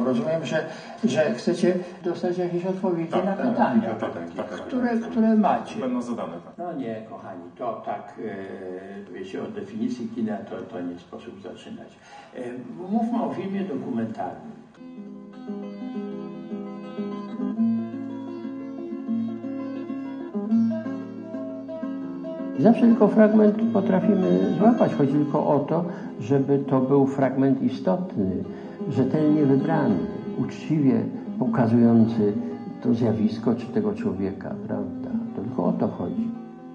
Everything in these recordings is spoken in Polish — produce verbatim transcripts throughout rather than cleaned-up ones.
Rozumiem, że, że chcecie dostać jakieś odpowiedzi tak, na pytania, tak, tak, tak, tak, które, które macie. Będą zadane. Tak. No nie, kochani, to tak, e, wiecie, od definicji kina to, to nie sposób zaczynać. E, mówmy o filmie dokumentalnym. Zawsze tylko fragment potrafimy złapać. Chodzi tylko o to, żeby to był fragment istotny, rzetelnie wybrany, uczciwie pokazujący to zjawisko czy tego człowieka, prawda? To tylko o to chodzi.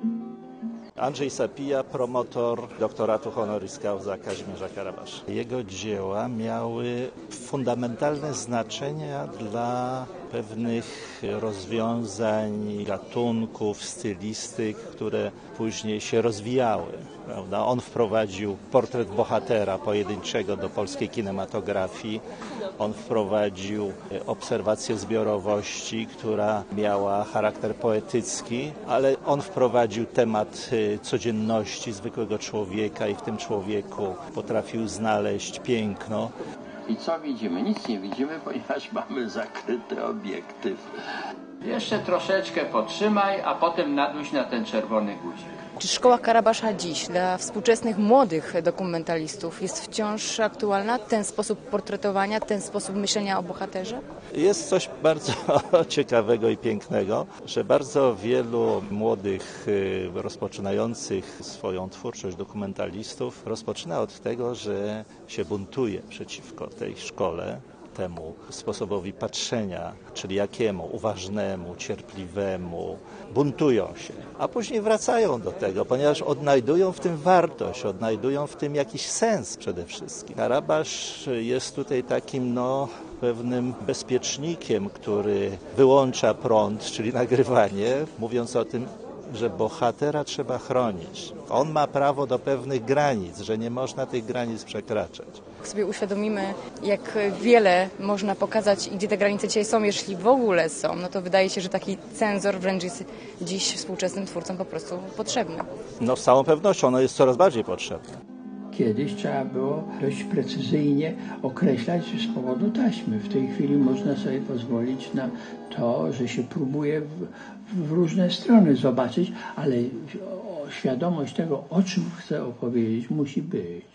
Andrzej Sapija, promotor doktoratu honoris causa Kazimierza Karabasza. Jego dzieła miały fundamentalne znaczenia dla pewnych rozwiązań, gatunków, stylistyk, które później się rozwijały. Prawda? On wprowadził portret bohatera pojedynczego do polskiej kinematografii. On wprowadził obserwację zbiorowości, która miała charakter poetycki, ale on wprowadził temat codzienności zwykłego człowieka i w tym człowieku potrafił znaleźć piękno. I co widzimy? Nic nie widzimy, ponieważ mamy zakryty obiektyw. Jeszcze troszeczkę potrzymaj, a potem naduś na ten czerwony guzik. Czy szkoła Karabasza dziś dla współczesnych młodych dokumentalistów jest wciąż aktualna? Ten sposób portretowania, ten sposób myślenia o bohaterze? Jest coś bardzo ciekawego i pięknego, że bardzo wielu młodych, rozpoczynających swoją twórczość dokumentalistów rozpoczyna od tego, że się buntuje przeciwko tej szkole, temu sposobowi patrzenia, czyli jakiemu? Uważnemu, cierpliwemu. Buntują się, a później wracają do tego, ponieważ odnajdują w tym wartość, odnajdują w tym jakiś sens przede wszystkim. Karabasz jest tutaj takim, no, pewnym bezpiecznikiem, który wyłącza prąd, czyli nagrywanie, mówiąc o tym, że bohatera trzeba chronić. On ma prawo do pewnych granic, że nie można tych granic przekraczać. Jak sobie uświadomimy, jak wiele można pokazać i gdzie te granice dzisiaj są, jeśli w ogóle są, no to wydaje się, że taki cenzor wręcz jest dziś współczesnym twórcom po prostu potrzebny. No z całą pewnością, ono jest coraz bardziej potrzebne. Kiedyś trzeba było dość precyzyjnie określać z powodu taśmy. W tej chwili można sobie pozwolić na to, że się próbuje w, w różne strony zobaczyć, ale świadomość tego, o czym chcę opowiedzieć, musi być.